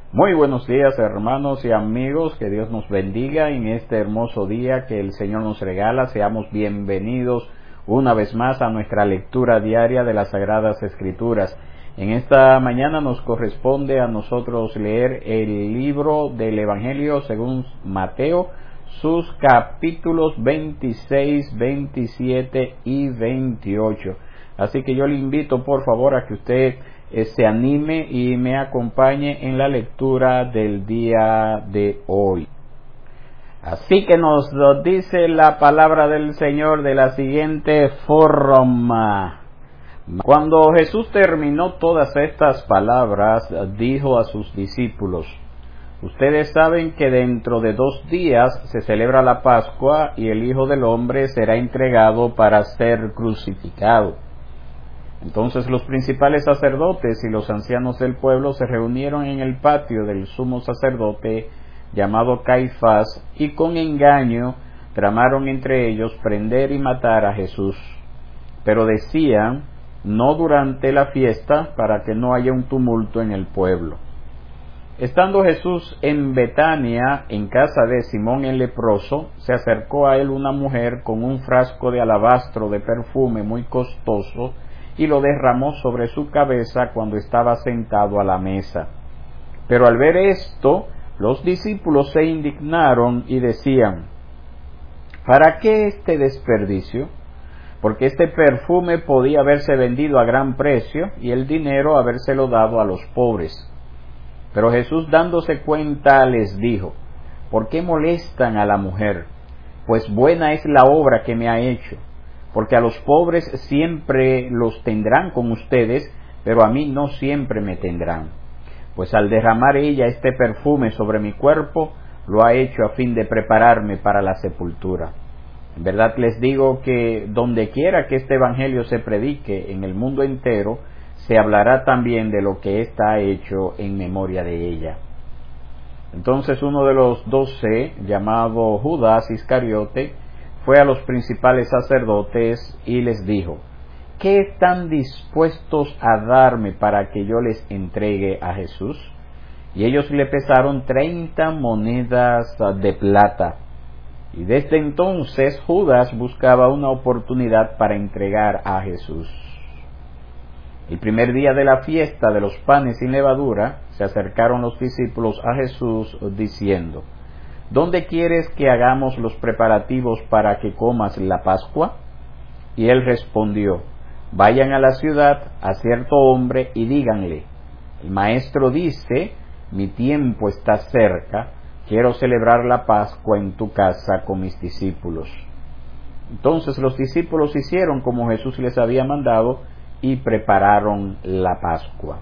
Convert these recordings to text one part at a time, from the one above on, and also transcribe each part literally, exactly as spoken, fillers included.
Muy buenos días, hermanos y amigos, que Dios nos bendiga en este hermoso día que el Señor nos regala. Seamos bienvenidos una vez más a nuestra lectura diaria de las Sagradas Escrituras. En esta mañana nos corresponde a nosotros leer el libro del Evangelio según Mateo, sus capítulos veintiséis, veintisiete y veintiocho. Así que yo le invito por favor a que usted eh, se anime y me acompañe en la lectura del día de hoy. Así que nos lo dice la palabra del Señor de la siguiente forma. Cuando Jesús terminó todas estas palabras, dijo a sus discípulos: ustedes saben que dentro de dos días se celebra la Pascua y el Hijo del Hombre será entregado para ser crucificado. Entonces los principales sacerdotes y los ancianos del pueblo se reunieron en el patio del sumo sacerdote llamado Caifás y con engaño tramaron entre ellos prender y matar a Jesús. Pero decían: no durante la fiesta, para que no haya un tumulto en el pueblo. Estando Jesús en Betania, en casa de Simón el leproso, se acercó a él una mujer con un frasco de alabastro de perfume muy costoso y lo derramó sobre su cabeza cuando estaba sentado a la mesa. Pero al ver esto, los discípulos se indignaron y decían: ¿para qué este desperdicio? Porque este perfume podía haberse vendido a gran precio y el dinero habérselo dado a los pobres. Pero Jesús, dándose cuenta, les dijo: ¿por qué molestan a la mujer? Pues buena es la obra que me ha hecho. Porque a los pobres siempre los tendrán con ustedes, pero a mí no siempre me tendrán. Pues al derramar ella este perfume sobre mi cuerpo, lo ha hecho a fin de prepararme para la sepultura. En verdad les digo que donde quiera que este evangelio se predique en el mundo entero, se hablará también de lo que ésta ha hecho en memoria de ella. Entonces uno de los doce, llamado Judas Iscariote, fue a los principales sacerdotes y les dijo: ¿qué están dispuestos a darme para que yo les entregue a Jesús? Y ellos le pesaron treinta monedas de plata. Y desde entonces Judas buscaba una oportunidad para entregar a Jesús. El primer día de la fiesta de los panes sin levadura, se acercaron los discípulos a Jesús diciendo: ¿dónde quieres que hagamos los preparativos para que comas la Pascua? Y él respondió: vayan a la ciudad a cierto hombre y díganle: el maestro dice, mi tiempo está cerca, quiero celebrar la Pascua en tu casa con mis discípulos. Entonces los discípulos hicieron como Jesús les había mandado y prepararon la Pascua.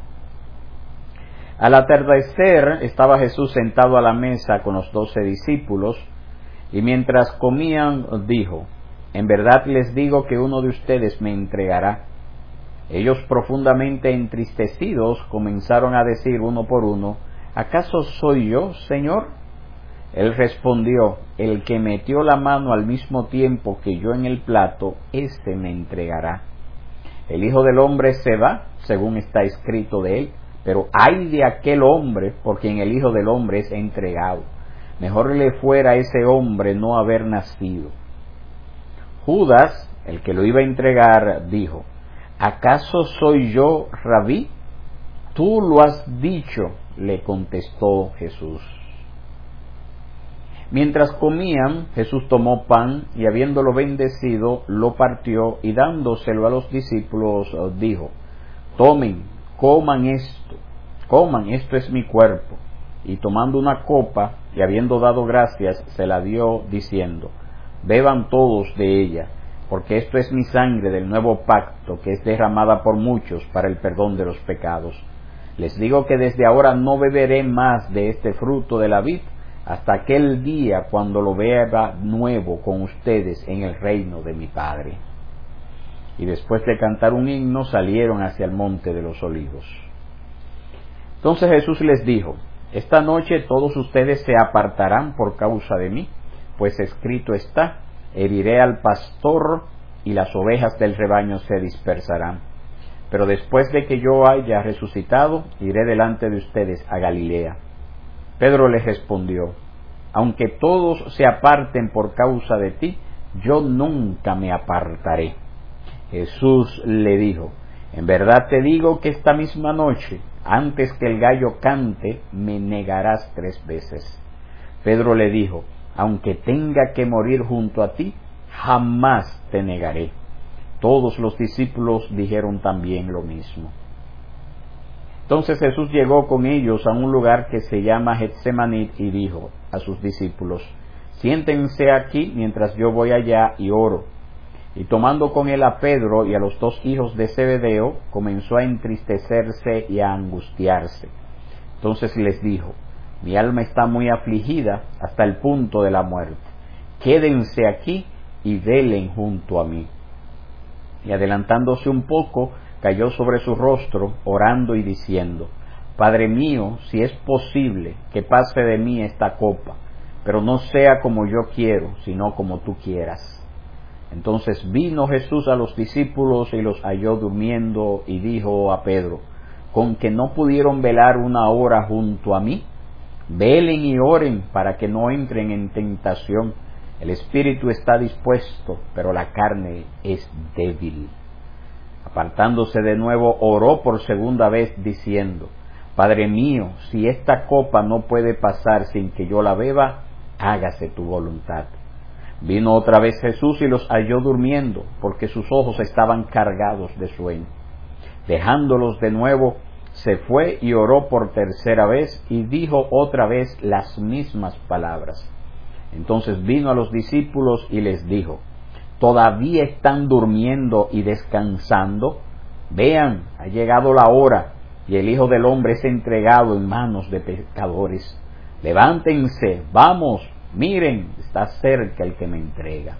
Al atardecer estaba Jesús sentado a la mesa con los doce discípulos, y mientras comían dijo: en verdad les digo que uno de ustedes me entregará. Ellos, profundamente entristecidos, comenzaron a decir uno por uno: ¿acaso soy yo, Señor? Él respondió: el que metió la mano al mismo tiempo que yo en el plato, éste me entregará. El Hijo del Hombre se va, según está escrito de él, pero ay de aquel hombre por quien el Hijo del Hombre es entregado. Mejor le fuera a ese hombre no haber nacido. Judas, el que lo iba a entregar, dijo: ¿acaso soy yo, Rabí? Tú lo has dicho, le contestó Jesús. Mientras comían, Jesús tomó pan y habiéndolo bendecido, lo partió y dándoselo a los discípulos, dijo: tomen, coman esto, coman, esto es mi cuerpo. Y tomando una copa, y habiendo dado gracias, se la dio, diciendo: beban todos de ella, porque esto es mi sangre del nuevo pacto, que es derramada por muchos para el perdón de los pecados. Les digo que desde ahora no beberé más de este fruto de la vid, hasta aquel día cuando lo beba nuevo con ustedes en el reino de mi Padre. Y después de cantar un himno, salieron hacia el monte de los olivos. Entonces Jesús les dijo: esta noche todos ustedes se apartarán por causa de mí, pues escrito está: heriré al pastor y las ovejas del rebaño se dispersarán. Pero después de que yo haya resucitado, iré delante de ustedes a Galilea. Pedro le respondió: aunque todos se aparten por causa de ti, yo nunca me apartaré. Jesús le dijo: en verdad te digo que esta misma noche, antes que el gallo cante, me negarás tres veces. Pedro le dijo: aunque tenga que morir junto a ti, jamás te negaré. Todos los discípulos dijeron también lo mismo. Entonces Jesús llegó con ellos a un lugar que se llama Getsemaní y dijo a sus discípulos: siéntense aquí mientras yo voy allá y oro. Y tomando con él a Pedro y a los dos hijos de Zebedeo, comenzó a entristecerse y a angustiarse. Entonces les dijo: mi alma está muy afligida hasta el punto de la muerte. Quédense aquí y velen junto a mí. Y adelantándose un poco, cayó sobre su rostro, orando y diciendo: Padre mío, si es posible, que pase de mí esta copa, pero no sea como yo quiero, sino como tú quieras. Entonces vino Jesús a los discípulos y los halló durmiendo, y dijo a Pedro: ¿con que no pudieron velar una hora junto a mí? Velen y oren para que no entren en tentación. El espíritu está dispuesto, pero la carne es débil. Apartándose de nuevo, oró por segunda vez, diciendo: Padre mío, si esta copa no puede pasar sin que yo la beba, hágase tu voluntad. Vino otra vez Jesús y los halló durmiendo, porque sus ojos estaban cargados de sueño. Dejándolos de nuevo, se fue y oró por tercera vez, y dijo otra vez las mismas palabras. Entonces vino a los discípulos y les dijo: ¿todavía están durmiendo y descansando? Vean, ha llegado la hora, y el Hijo del Hombre es entregado en manos de pecadores. Levántense, vamos, miren, está cerca el que me entrega.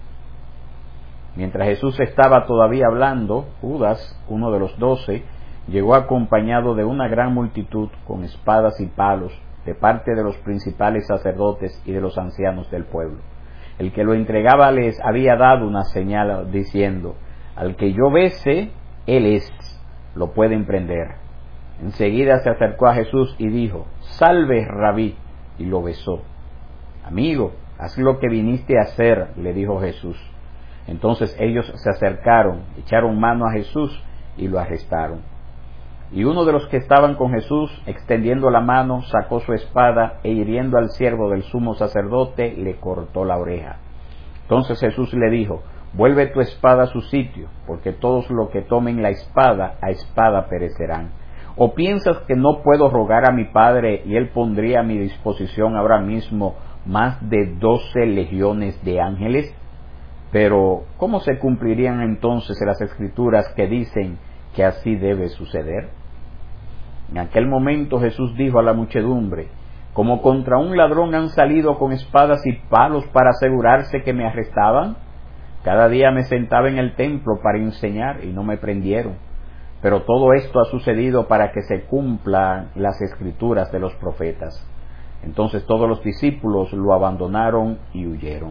Mientras Jesús estaba todavía hablando, Judas, uno de los doce, llegó acompañado de una gran multitud con espadas y palos, de parte de los principales sacerdotes y de los ancianos del pueblo. El que lo entregaba les había dado una señal diciendo: al que yo bese, él es, lo pueden prender. Enseguida se acercó a Jesús y dijo: salve, Rabí, y lo besó. Amigo, haz lo que viniste a hacer, le dijo Jesús. Entonces ellos se acercaron, echaron mano a Jesús y lo arrestaron. Y uno de los que estaban con Jesús, extendiendo la mano, sacó su espada e hiriendo al siervo del sumo sacerdote, le cortó la oreja. Entonces Jesús le dijo: vuelve tu espada a su sitio, porque todos los que tomen la espada, a espada perecerán. ¿O piensas que no puedo rogar a mi Padre, y Él pondría a mi disposición ahora mismo más de doce legiones de ángeles? Pero, ¿cómo se cumplirían entonces las Escrituras que dicen que así debe suceder? En aquel momento Jesús dijo a la muchedumbre: como contra un ladrón han salido con espadas y palos para asegurarse que me arrestaban. Cada día me sentaba en el templo para enseñar y no me prendieron. Pero todo esto ha sucedido para que se cumplan las Escrituras de los profetas. Entonces todos los discípulos lo abandonaron y huyeron.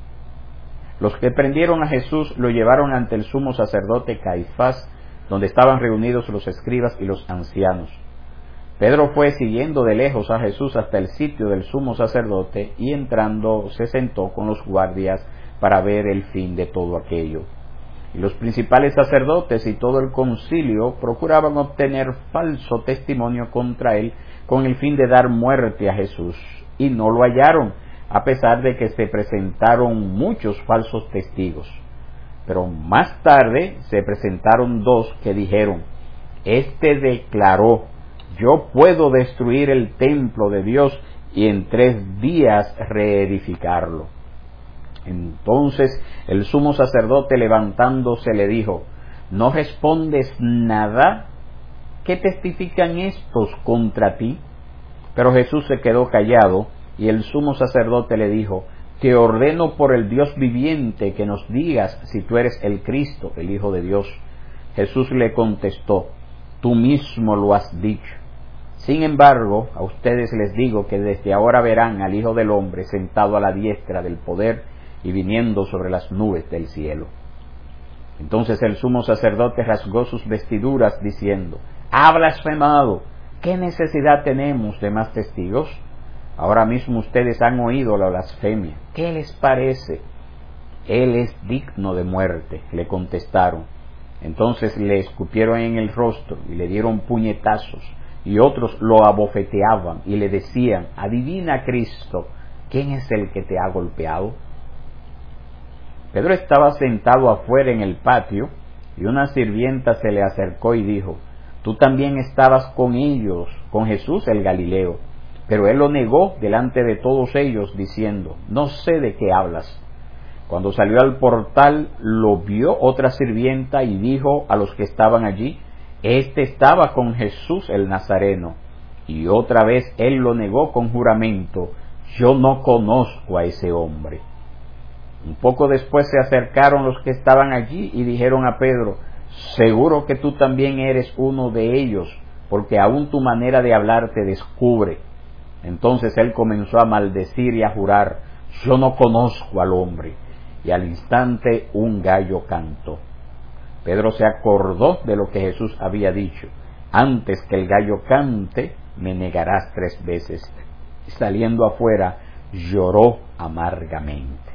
Los que prendieron a Jesús lo llevaron ante el sumo sacerdote Caifás, donde estaban reunidos los escribas y los ancianos. Pedro fue siguiendo de lejos a Jesús hasta el sitio del sumo sacerdote, y entrando se sentó con los guardias para ver el fin de todo aquello. Y los principales sacerdotes y todo el concilio procuraban obtener falso testimonio contra él, con el fin de dar muerte a Jesús, y no lo hallaron, a pesar de que se presentaron muchos falsos testigos. Pero más tarde se presentaron dos que dijeron: este declaró: yo puedo destruir el templo de Dios y en tres días reedificarlo. Entonces el sumo sacerdote, levantándose, le dijo: ¿no respondes nada? ¿Qué testifican estos contra ti? Pero Jesús se quedó callado, y el sumo sacerdote le dijo: te ordeno por el Dios viviente que nos digas si tú eres el Cristo, el Hijo de Dios. Jesús le contestó: tú mismo lo has dicho. Sin embargo, a ustedes les digo que desde ahora verán al Hijo del Hombre sentado a la diestra del poder y viniendo sobre las nubes del cielo. Entonces el sumo sacerdote rasgó sus vestiduras diciendo: ¡ha blasfemado! ¿Qué necesidad tenemos de más testigos? Ahora mismo ustedes han oído la blasfemia. ¿Qué les parece? Él es digno de muerte, le contestaron. Entonces le escupieron en el rostro y le dieron puñetazos, y otros lo abofeteaban y le decían: adivina, Cristo, ¿quién es el que te ha golpeado? Pedro estaba sentado afuera en el patio, y una sirvienta se le acercó y dijo: tú también estabas con ellos, con Jesús el Galileo. Pero él lo negó delante de todos ellos, diciendo: no sé de qué hablas. Cuando salió al portal, lo vio otra sirvienta y dijo a los que estaban allí: este estaba con Jesús el Nazareno. Y otra vez él lo negó con juramento: yo no conozco a ese hombre. Un poco después se acercaron los que estaban allí y dijeron a Pedro: seguro que tú también eres uno de ellos, porque aún tu manera de hablar te descubre. Entonces él comenzó a maldecir y a jurar: yo no conozco al hombre. Y al instante un gallo cantó. Pedro se acordó de lo que Jesús había dicho: antes que el gallo cante, me negarás tres veces. Y saliendo afuera, lloró amargamente.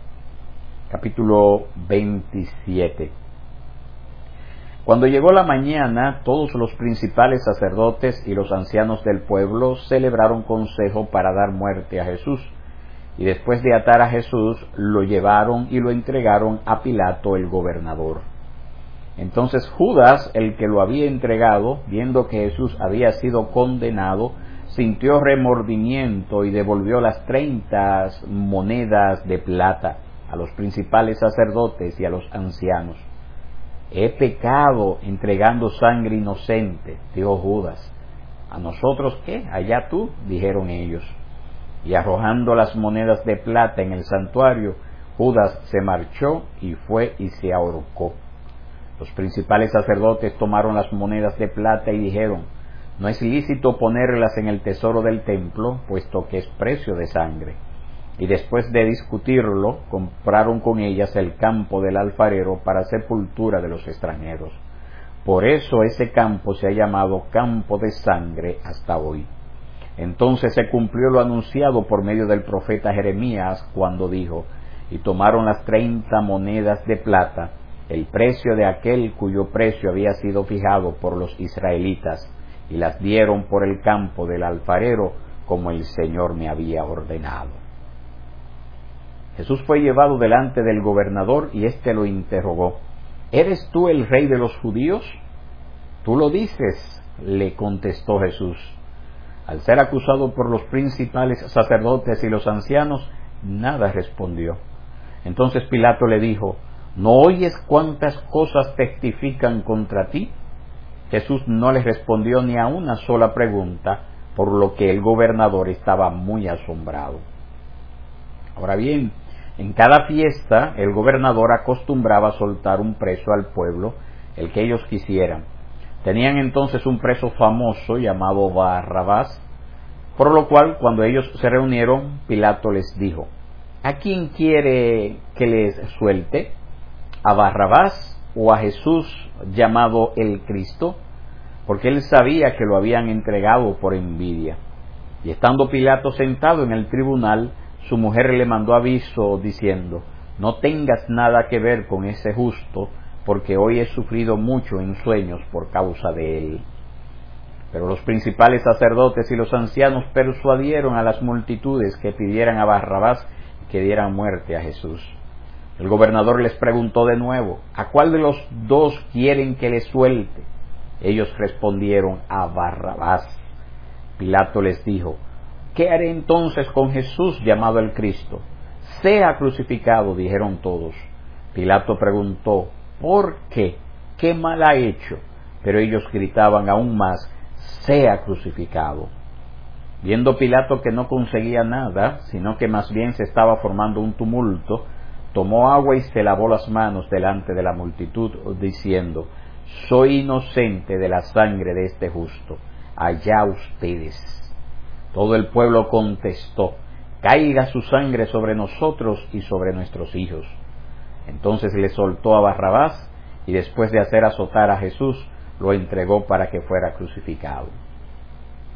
Capítulo veintisiete. Cuando llegó la mañana, todos los principales sacerdotes y los ancianos del pueblo celebraron consejo para dar muerte a Jesús. Y después de atar a Jesús, lo llevaron y lo entregaron a Pilato el gobernador. Entonces Judas, el que lo había entregado, viendo que Jesús había sido condenado, sintió remordimiento y devolvió las treinta monedas de plata a los principales sacerdotes y a los ancianos. He pecado entregando sangre inocente, dijo Judas. ¿A nosotros qué? Allá tú, dijeron ellos. Y arrojando las monedas de plata en el santuario, Judas se marchó y fue y se ahorcó. Los principales sacerdotes tomaron las monedas de plata y dijeron: no es lícito ponerlas en el tesoro del templo, puesto que es precio de sangre. Y después de discutirlo, compraron con ellas el campo del alfarero para sepultura de los extranjeros. Por eso ese campo se ha llamado campo de sangre hasta hoy. Entonces se cumplió lo anunciado por medio del profeta Jeremías, cuando dijo: y tomaron las treinta monedas de plata, el precio de aquel cuyo precio había sido fijado por los israelitas, y las dieron por el campo del alfarero, como el Señor me había ordenado. Jesús fue llevado delante del gobernador y éste lo interrogó: ¿eres tú el rey de los judíos? Tú lo dices, le contestó Jesús. Al ser acusado por los principales sacerdotes y los ancianos, nada respondió. Entonces Pilato le dijo: ¿no oyes cuántas cosas testifican contra ti? Jesús no les respondió ni a una sola pregunta, por lo que el gobernador estaba muy asombrado. Ahora bien, en cada fiesta el gobernador acostumbraba soltar un preso al pueblo, el que ellos quisieran. Tenían entonces un preso famoso llamado Barrabás, por lo cual cuando ellos se reunieron, Pilato les dijo: ¿a quién quiere que les suelte? ¿A Barrabás o a Jesús llamado el Cristo? Porque él sabía que lo habían entregado por envidia. Y estando Pilato sentado en el tribunal, su mujer le mandó aviso diciendo: no tengas nada que ver con ese justo, porque hoy he sufrido mucho en sueños por causa de él. Pero los principales sacerdotes y los ancianos persuadieron a las multitudes que pidieran a Barrabás que dieran muerte a Jesús. El gobernador les preguntó de nuevo: ¿a cuál de los dos quieren que les suelte? Ellos respondieron: a Barrabás. Pilato les dijo: ¿qué haré entonces con Jesús llamado el Cristo? Sea crucificado, dijeron todos. Pilato preguntó: ¿por qué? ¿Qué mal ha hecho? Pero ellos gritaban aún más: sea crucificado. Viendo Pilato que no conseguía nada, sino que más bien se estaba formando un tumulto, tomó agua y se lavó las manos delante de la multitud, diciendo: soy inocente de la sangre de este justo, allá ustedes. Todo el pueblo contestó: caiga su sangre sobre nosotros y sobre nuestros hijos. Entonces le soltó a Barrabás, y después de hacer azotar a Jesús, lo entregó para que fuera crucificado.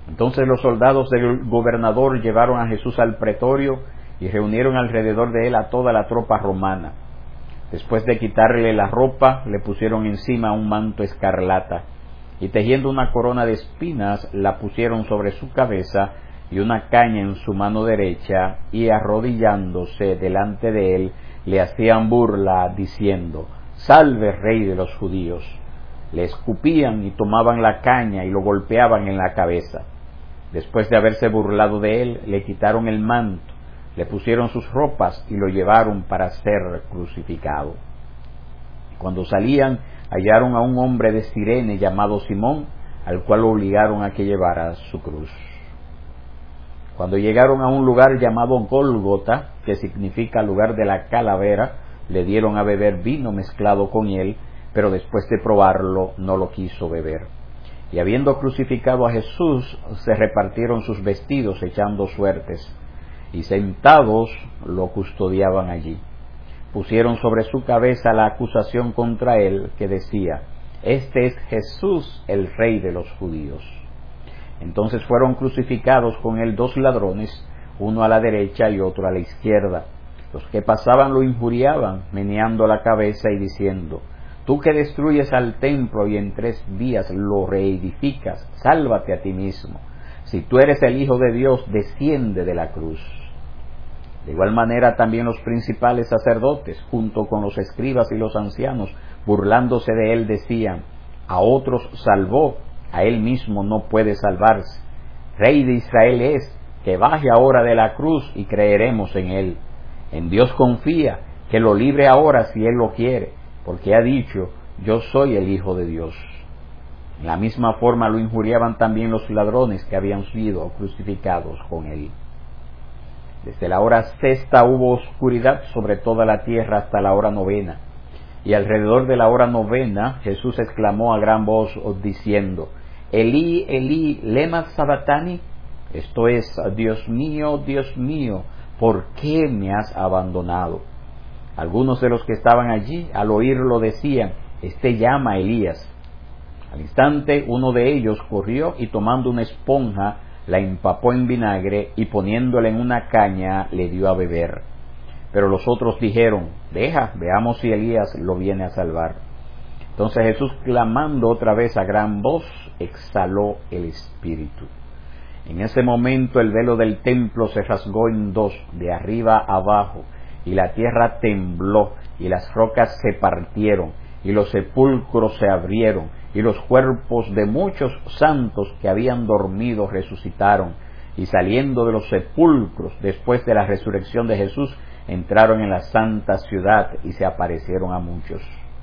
Entonces los soldados del gobernador llevaron a Jesús al pretorio y reunieron alrededor de él a toda la tropa romana. Después de quitarle la ropa, le pusieron encima un manto escarlata, y tejiendo una corona de espinas, la pusieron sobre su cabeza y una caña en su mano derecha, y arrodillándose delante de él, le hacían burla, diciendo: «Salve, Rey de los judíos». Le escupían y tomaban la caña y lo golpeaban en la cabeza. Después de haberse burlado de él, le quitaron el manto, le pusieron sus ropas y lo llevaron para ser crucificado. Cuando salían, hallaron a un hombre de Cirene llamado Simón, al cual obligaron a que llevara su cruz. Cuando llegaron a un lugar llamado Gólgota, que significa lugar de la calavera, le dieron a beber vino mezclado con hiel, pero después de probarlo no lo quiso beber. Y habiendo crucificado a Jesús, se repartieron sus vestidos echando suertes, y sentados lo custodiaban allí. Pusieron sobre su cabeza la acusación contra él, que decía: «Este es Jesús, el Rey de los judíos». Entonces fueron crucificados con él dos ladrones, uno a la derecha y otro a la izquierda. Los que pasaban lo injuriaban, meneando la cabeza y diciendo: «Tú que destruyes al templo y en tres días lo reedificas, sálvate a ti mismo. Si tú eres el Hijo de Dios, desciende de la cruz». De igual manera también los principales sacerdotes, junto con los escribas y los ancianos, burlándose de él, decían: «A otros salvó, a él mismo no puede salvarse. Rey de Israel es, que baje ahora de la cruz y creeremos en él. En Dios confía, que lo libre ahora si él lo quiere, porque ha dicho: yo soy el Hijo de Dios». En la misma forma lo injuriaban también los ladrones que habían sido crucificados con él. Desde la hora sexta hubo oscuridad sobre toda la tierra hasta la hora novena. Y alrededor de la hora novena Jesús exclamó a gran voz diciendo: «Elí, Elí, lema sabactani», esto es: «Dios mío, Dios mío, ¿por qué me has abandonado?». Algunos de los que estaban allí al oírlo decían: «Este llama a Elías». Al instante uno de ellos corrió y tomando una esponja la empapó en vinagre y poniéndola en una caña le dio a beber. Pero los otros dijeron: «Deja, veamos si Elías lo viene a salvar». Entonces Jesús, clamando otra vez a gran voz, exhaló el espíritu. En ese momento el velo del templo se rasgó en dos, de arriba a abajo, y la tierra tembló, y las rocas se partieron, y los sepulcros se abrieron, y los cuerpos de muchos santos que habían dormido resucitaron, y saliendo de los sepulcros después de la resurrección de Jesús, entraron en la santa ciudad y se aparecieron a muchos.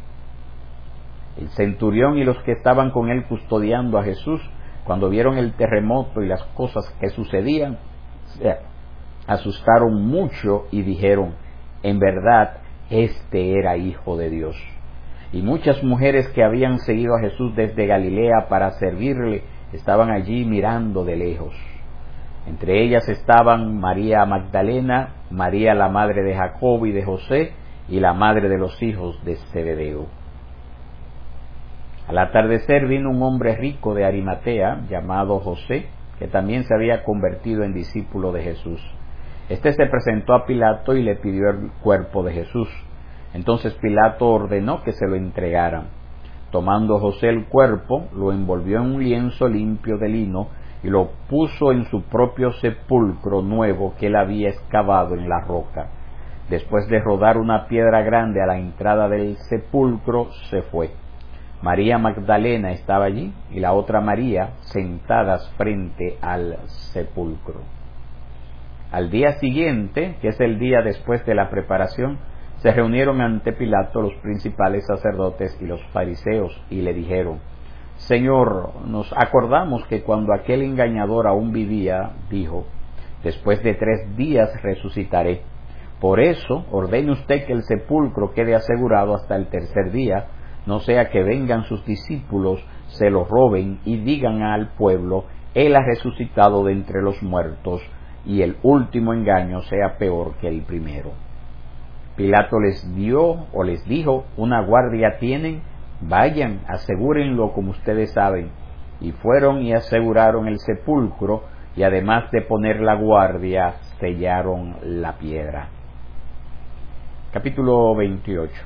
El centurión y los que estaban con él custodiando a Jesús, cuando vieron el terremoto y las cosas que sucedían, se asustaron mucho y dijeron: «En verdad, este era Hijo de Dios». Y muchas mujeres que habían seguido a Jesús desde Galilea para servirle, estaban allí mirando de lejos. Entre ellas estaban María Magdalena, María la madre de Jacobo y de José, y la madre de los hijos de Zebedeo. Al atardecer vino un hombre rico de Arimatea, llamado José, que también se había convertido en discípulo de Jesús. Este se presentó a Pilato y le pidió el cuerpo de Jesús. Entonces Pilato ordenó que se lo entregaran. Tomando José el cuerpo, lo envolvió en un lienzo limpio de lino y lo puso en su propio sepulcro nuevo que él había excavado en la roca. Después de rodar una piedra grande a la entrada del sepulcro, se fue. María Magdalena estaba allí y la otra María sentadas frente al sepulcro. Al día siguiente, que es el día después de la preparación, se reunieron ante Pilato los principales sacerdotes y los fariseos y le dijeron: «Señor, nos acordamos que cuando aquel engañador aún vivía, dijo: después de tres días resucitaré. Por eso ordene usted que el sepulcro quede asegurado hasta el tercer día, no sea que vengan sus discípulos, se lo roben y digan al pueblo: él ha resucitado de entre los muertos, y el último engaño sea peor que el primero». Pilato les dio o les dijo: «Una guardia tienen, vayan, asegúrenlo como ustedes saben». y fueron y aseguraron el sepulcro, y además de poner la guardia, sellaron la piedra. Capítulo veintiocho.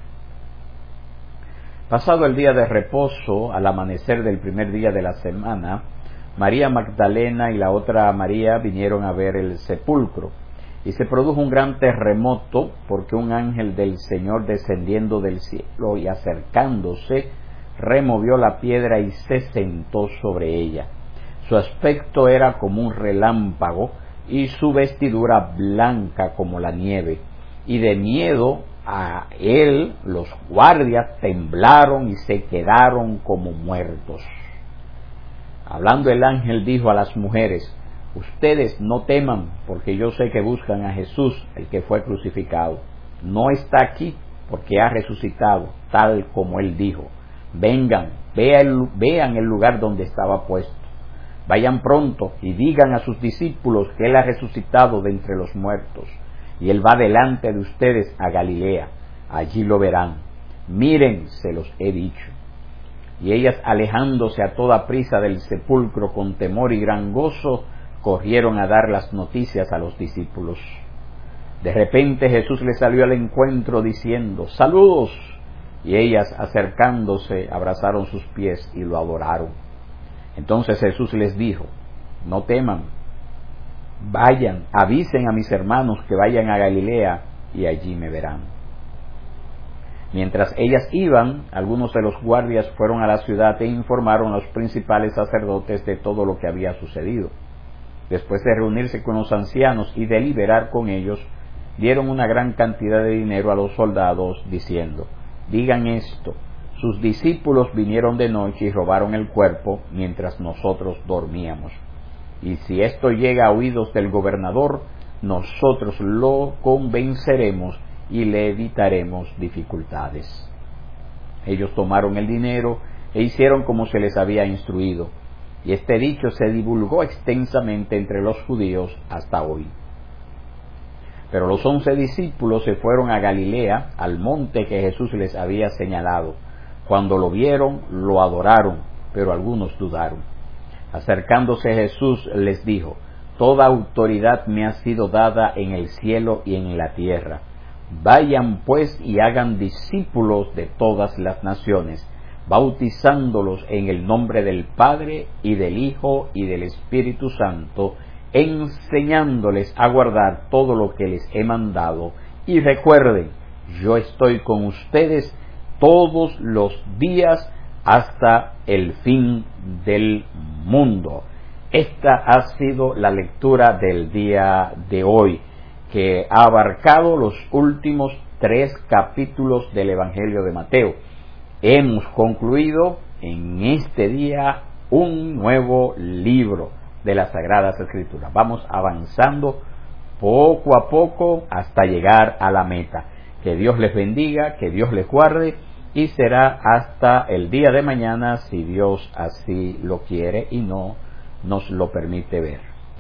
Pasado el día de reposo, al amanecer del primer día de la semana, María Magdalena y la otra María vinieron a ver el sepulcro, y se produjo un gran terremoto, porque un ángel del Señor, descendiendo del cielo y acercándose, removió la piedra y se sentó sobre ella. Su aspecto era como un relámpago, y su vestidura blanca como la nieve, y de miedo a él los guardias temblaron y se quedaron como muertos. Hablando el ángel dijo a las mujeres: ustedes no teman, porque yo sé que buscan a Jesús, el que fue crucificado. No está aquí, porque ha resucitado, tal como él dijo. Vengan, vean, vean el lugar donde estaba puesto. Vayan pronto y digan a sus discípulos que él ha resucitado de entre los muertos, y él va delante de ustedes a Galilea. Allí lo verán. Miren, se los he dicho. Y ellas, alejándose a toda prisa del sepulcro con temor y gran gozo, corrieron a dar las noticias a los discípulos. De repente Jesús les salió al encuentro diciendo: ¡saludos! Y ellas, acercándose, abrazaron sus pies y lo adoraron. Entonces Jesús les dijo: no teman, vayan, avisen a mis hermanos que vayan a Galilea y allí me verán. Mientras ellas iban, algunos de los guardias fueron a la ciudad e informaron a los principales sacerdotes de todo lo que había sucedido. Después de reunirse con los ancianos y deliberar con ellos, dieron una gran cantidad de dinero a los soldados, diciendo: digan esto, sus discípulos vinieron de noche y robaron el cuerpo mientras nosotros dormíamos. Y si esto llega a oídos del gobernador, nosotros lo convenceremos y le evitaremos dificultades. Ellos tomaron el dinero e hicieron como se les había instruido, y este dicho se divulgó extensamente entre los judíos hasta hoy. Pero los once discípulos se fueron a Galilea, al monte que Jesús les había señalado. Cuando lo vieron, lo adoraron, pero algunos dudaron. Acercándose Jesús les dijo: toda autoridad me ha sido dada en el cielo y en la tierra. Vayan pues y hagan discípulos de todas las naciones, bautizándolos en el nombre del Padre y del Hijo y del Espíritu Santo, enseñándoles a guardar todo lo que les he mandado. Y recuerden, yo estoy con ustedes todos los días hasta el fin del mundo. Esta ha sido la lectura del día de hoy, que ha abarcado los últimos tres capítulos del Evangelio de Mateo. Hemos concluido en este día un nuevo libro de las Sagradas Escrituras. Vamos avanzando poco a poco hasta llegar a la meta. Que Dios les bendiga, que Dios les guarde, y será hasta el día de mañana, si Dios así lo quiere y no nos lo permite ver.